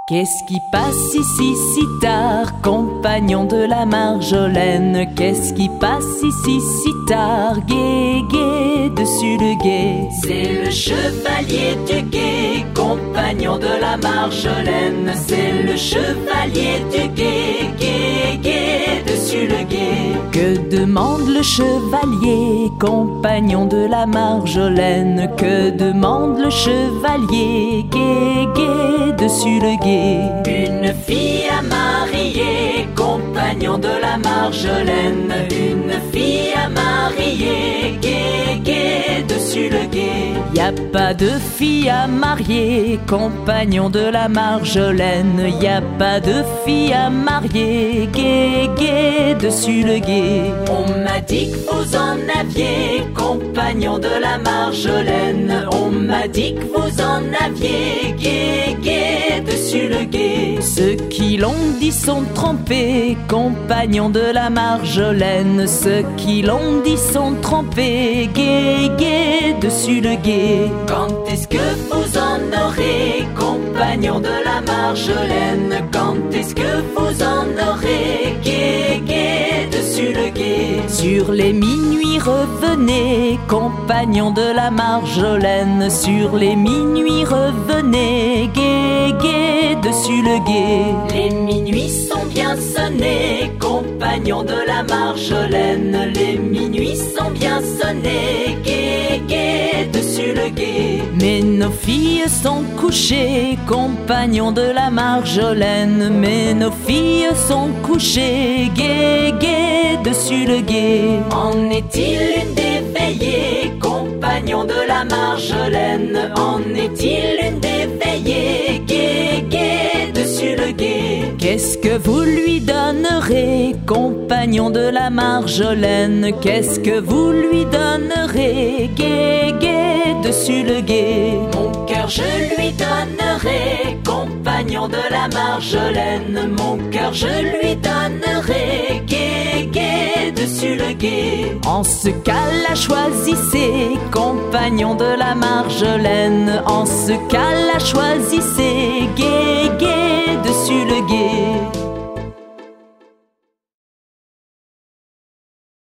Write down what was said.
Qu'est-ce qui passe ici si tard, compagnon de la Marjolaine? Qu'est-ce qui passe ici si tard, gai, gai, dessus le gué? C'est le chevalier du gué, compagnon de la Marjolaine. C'est le chevalier du gué, gai, gai, dessus le gué. Que demande le chevalier, compagnon de la Marjolaine? Que demande le chevalier, gai, gai, dessus le gué? Une fille à marier, compagnon de la Marjolaine. Une fille à marier, gai, gai, dessus le gué. Y a pas de fille à marier, compagnon de la Marjolaine. Y a pas de fille à marier, gai, gai, dessus le gué. On m'a dit que vous en aviez, compagnon de la Marjolaine. On m'a dit que vous en aviez, gai, gai, dessus le gué. Ceux qui l'ont dit sont trompés, compagnons de la Marjolaine. Ceux qui l'ont dit sont trompés, gai, gai, dessus le gué. Quand est-ce que vous en aurez, compagnons de la Marjolaine? Quand est-ce que vous en aurez, gai, gai, dessus le gué? Sur les minuits revenez, compagnons de la Marjolaine. Sur les minuits revenez, gai, gai, dessus le gué. Les minuits sont bien sonnés, compagnons de la Marjolaine. Les minuits sont bien sonnés, gai, gai, dessus le gué. Mais nos filles sont couchées, compagnons de la Marjolaine. Mais nos filles sont couchées, gai, gai, dessus le gué. En est-il une d'éveillée, compagnon de la Marjolaine? En est-il une d'éveillée, gai, gai, dessus le gué? Qu'est-ce que vous lui donnerez, compagnon de la Marjolaine? Qu'est-ce que vous lui donnerez, gai, gai, dessus le gué? Mon cœur je lui donnerai, compagnon de la Marjolaine. Mon cœur je lui donnerai, gai, gai, dessus le gué. En ce cas la choisissez, compagnon de la Marjolaine. En ce cas la choisissez,